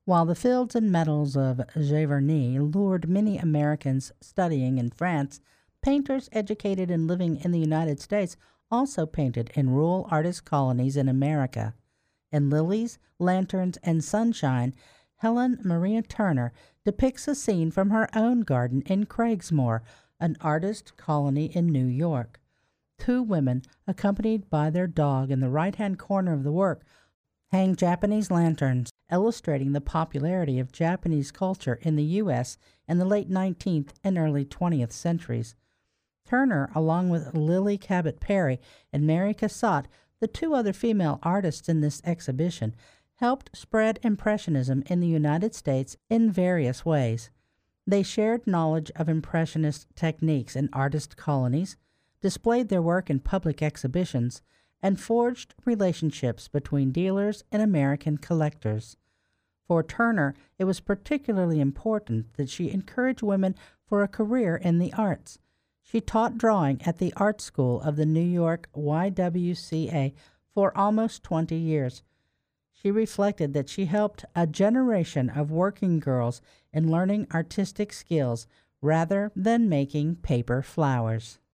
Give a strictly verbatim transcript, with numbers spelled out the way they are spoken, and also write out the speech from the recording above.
While the fields and metals of Giverny lured many Americans studying in France, painters educated and living in the United States also painted in rural artist colonies in America. In Lilies, Lanterns, and Sunshine, Helen Maria Turner depicts a scene from her own garden in Craigsmoor, an artist colony in New York. Two women, accompanied by their dog in the right-hand corner of the work, hang Japanese lanterns, illustrating the popularity of Japanese culture in the U S in the late nineteenth and early twentieth centuries. Turner, along with Lily Cabot Perry and Mary Cassatt, the two other female artists in this exhibition, helped spread Impressionism in the United States in various ways. They shared knowledge of Impressionist techniques in artist colonies, displayed their work in public exhibitions, and forged relationships between dealers and American collectors. For Turner, it was particularly important that she encourage women for a career in the arts. She taught drawing at the art school of the New York Y W C A for almost twenty years. She reflected that she helped a generation of working girls in learning artistic skills rather than making paper flowers.